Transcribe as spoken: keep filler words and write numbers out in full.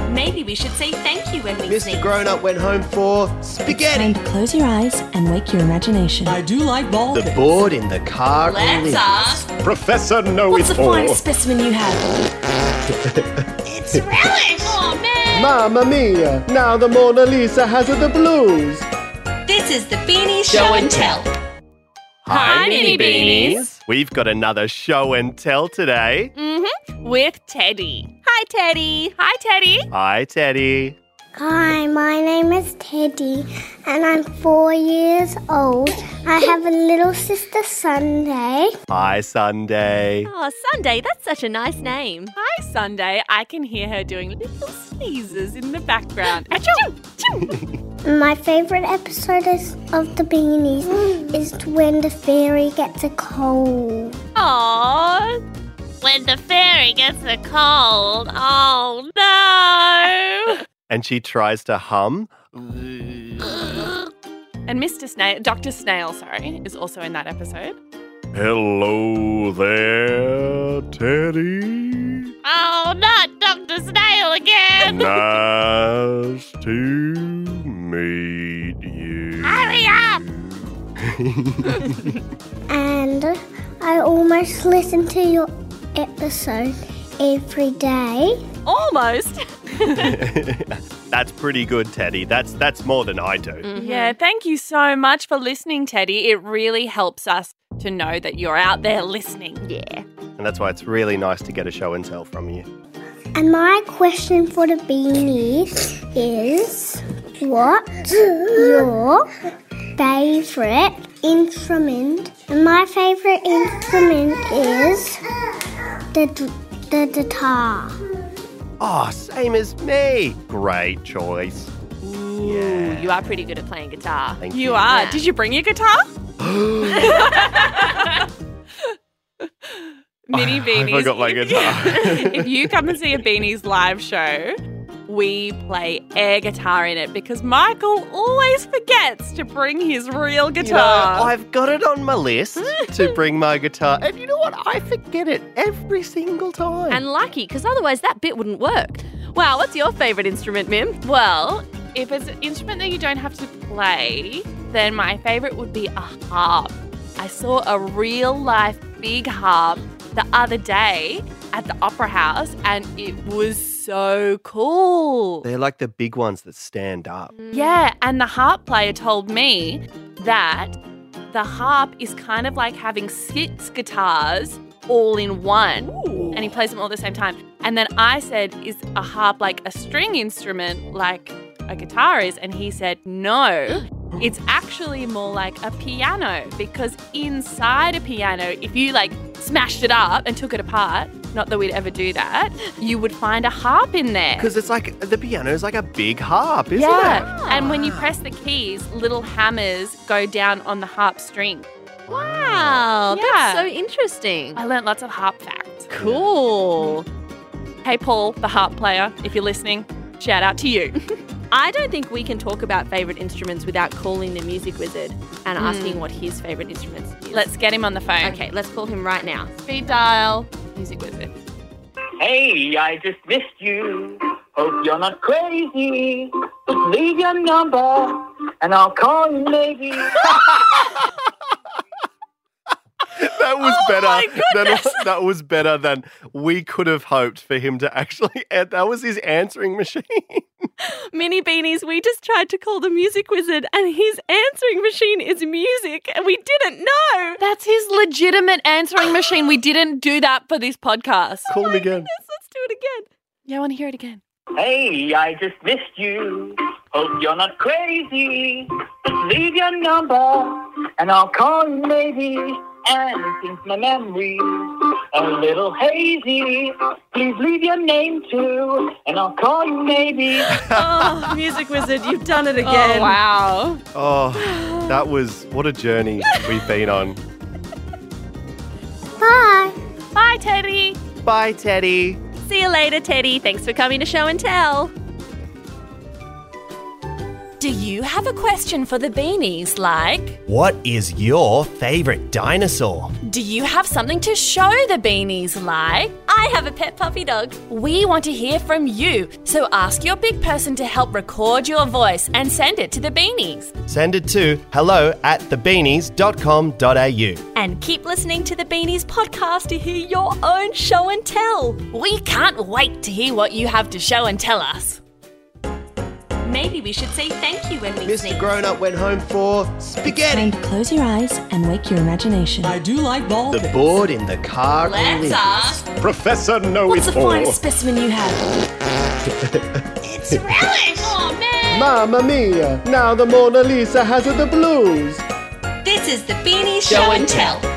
Maybe we should say thank you when we Mister sneeze. Grown-Up went home for spaghetti. Time to close your eyes and wake your imagination. I do like ball The pits. board in the car. Let's Olympics. ask. Professor Know What's the It All. finest specimen you have? It's relish. Oh, man. Mamma mia! Now the Mona Lisa has the blues. This is the Beanies Show and Tell. Hi, Mini Beanies. We've got another show and tell today. Mm-hmm. With Teddy. Hi, Teddy. Hi, Teddy. Hi, Teddy. Hi, my name is Teddy and I'm four years old. I have a little sister, Sunday. Hi, Sunday. Oh, Sunday, that's such a nice name. Hi, Sunday. I can hear her doing little sneezes in the background. Achoo! My favourite episode is, of the Beanies is when the fairy gets a cold. Aww. When the fairy gets a cold. Oh, no. And she tries to hum. And Mister Snail, Doctor Snail, sorry, is also in that episode. Hello there, Teddy. Oh, not Doctor Snail again. Nice to meet you. Hurry up. And I almost listen to your episode every day. Almost. That's pretty good, Teddy. That's that's more than I do. Mm-hmm. Yeah, thank you so much for listening, Teddy. It really helps us to know that you're out there listening. Yeah. And that's why it's really nice to get a show and tell from you. And my question for the Beanies is, what's your favourite instrument? And my favourite instrument is the, the guitar. Oh, same as me. Great choice. Ooh, Yeah. you are pretty good at playing guitar. Thank you. you. are. Yeah. Did you bring your guitar? Mini Beanies. I forgot my if- guitar. If you come and see a Beanies live show, we play air guitar in it because Michael always forgets to bring his real You know, guitar. I've got it on my list to bring my guitar. And you know what? I forget it every single time. And lucky, because otherwise that bit wouldn't work. Wow, what's your favourite instrument, Mim? Well, if it's an instrument that you don't have to play, then my favourite would be a harp. I saw a real life big harp the other day at the Opera House and it was so cool. They're like the big ones that stand up. Yeah, and the harp player told me that the harp is kind of like having six guitars all in one. Ooh. And he plays them all at the same time. And then I said, is a harp like a string instrument like a guitar is? And he said, no, it's actually more like a piano because inside a piano, if you like smashed it up and took it apart, not that we'd ever do that, you would find a harp in there. Because it's like, the piano is like a big harp, isn't Yeah, it? and when you press the keys, little hammers go down on the harp string. Wow, Yeah. that's so interesting. I learned lots of harp facts. Cool. Hey, Paul, the harp player, if you're listening, shout out to you. I don't think we can talk about favourite instruments without calling the music wizard and asking what his favourite instruments is. Let's get him on the phone. Okay, let's call him right now. Speed dial. Music wizard. Hey, I just missed you. Hope you're not crazy. Just leave your number and I'll call you maybe. That was Oh better my than goodness. that was better than we could have hoped for him to actually. That was his answering machine. Mini Beanies, we just tried to call the music wizard and his answering machine is music and we didn't know. That's his legitimate answering machine. We didn't do that for this podcast. Call him again. Yes, let's do it again. Yeah, I want to hear it again. Hey, I just missed you. Hope you're not crazy. Just leave your number and I'll call you maybe. And since my memory's a little hazy, please leave your name too and I'll call you maybe. Oh, music wizard, you've done it again. Oh, wow. Oh, that was what a journey we've been on. Bye. Bye, Teddy. Bye, Teddy. See you later, Teddy. Thanks for coming to Show and Tell. Do you have a question for the Beanies like, What is your favourite dinosaur? do you have something to show the Beanies like, I have a pet puppy dog? We want to hear from you, so ask your big person to help record your voice and send it to the Beanies. Send it to hello at thebeanies dot com dot a u. And keep listening to the Beanies podcast to hear your own show and tell. We can't wait to hear what you have to show and tell us. Maybe we should say thank you when we Mister sing. Grown Up went home for spaghetti. Time to close your eyes and wake your imagination. I do like ball The pits. board in the car. Let's ask, Professor Know what's the It All. finest specimen you have? It's relish. Oh, man! Mamma mia! Now the Mona Lisa has the blues. This is the Beanies Show and Tell.